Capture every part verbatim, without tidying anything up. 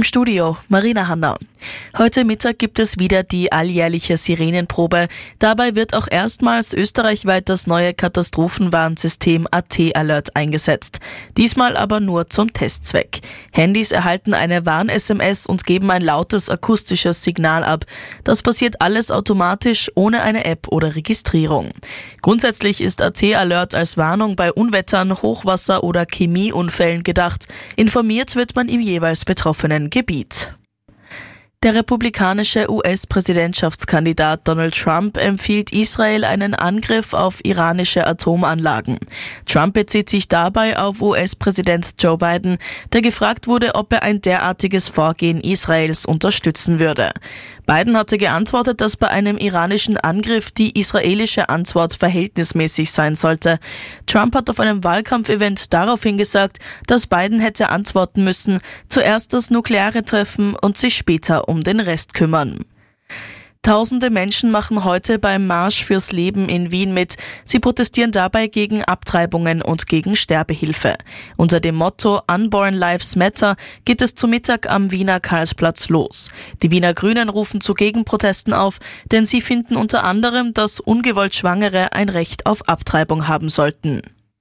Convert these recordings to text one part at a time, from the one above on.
Studio Marina Hanna. Heute Mittag gibt es wieder die alljährliche Sirenenprobe. Dabei wird auch erstmals österreichweit das neue Katastrophenwarnsystem A T Alert eingesetzt. Diesmal aber nur zum Testzweck. Handys erhalten eine Warn-S M S und geben ein lautes akustisches Signal ab. Das passiert alles automatisch, ohne eine App oder Registrierung. Grundsätzlich ist A T Alert als Warnung bei Unwettern, Hochwasser oder Chemieunfällen gedacht. Informiert wird man im jeweils betroffenen Gebiet. Der republikanische U S-Präsidentschaftskandidat Donald Trump empfiehlt Israel einen Angriff auf iranische Atomanlagen. Trump bezieht sich dabei auf U S-Präsident Joe Biden, der gefragt wurde, ob er ein derartiges Vorgehen Israels unterstützen würde. Biden hatte geantwortet, dass bei einem iranischen Angriff die israelische Antwort verhältnismäßig sein sollte. Trump hat auf einem Wahlkampfevent daraufhin gesagt, dass Biden hätte antworten müssen, zuerst das nukleare Treffen und sich später um den Rest kümmern. Tausende Menschen machen heute beim Marsch fürs Leben in Wien mit. Sie protestieren dabei gegen Abtreibungen und gegen Sterbehilfe. Unter dem Motto Unborn Lives Matter geht es zu Mittag am Wiener Karlsplatz los. Die Wiener Grünen rufen zu Gegenprotesten auf, denn sie finden unter anderem, dass ungewollt Schwangere ein Recht auf Abtreibung haben sollten.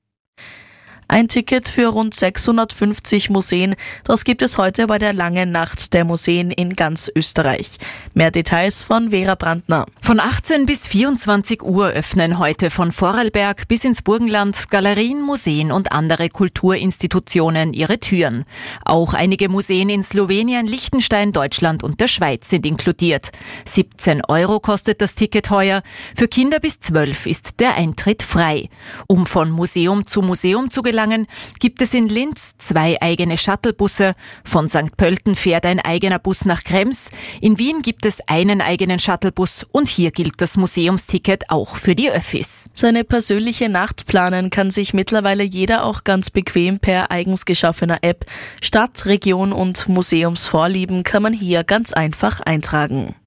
Ein Ticket für rund sechshundertfünfzig Museen, das gibt es heute bei der Langen Nacht der Museen in ganz Österreich. Mehr Details von Vera Brandner. Von achtzehn bis vierundzwanzig Uhr öffnen heute von Vorarlberg bis ins Burgenland Galerien, Museen und andere Kulturinstitutionen ihre Türen. Auch einige Museen in Slowenien, Liechtenstein, Deutschland und der Schweiz sind inkludiert. siebzehn Euro kostet das Ticket heuer. Für Kinder bis zwölf ist der Eintritt frei. Um von Museum zu Museum zu gelangen, gibt es in Linz zwei eigene Shuttlebusse. Von Sankt Pölten fährt ein eigener Bus nach Krems. In Wien gibt es einen eigenen Shuttlebus und hier gilt das Museumsticket auch für die Öffis. Seine persönliche Nacht planen kann sich mittlerweile jeder auch ganz bequem per eigens geschaffener App. Stadt, Region und Museumsvorlieben kann man hier ganz einfach eintragen.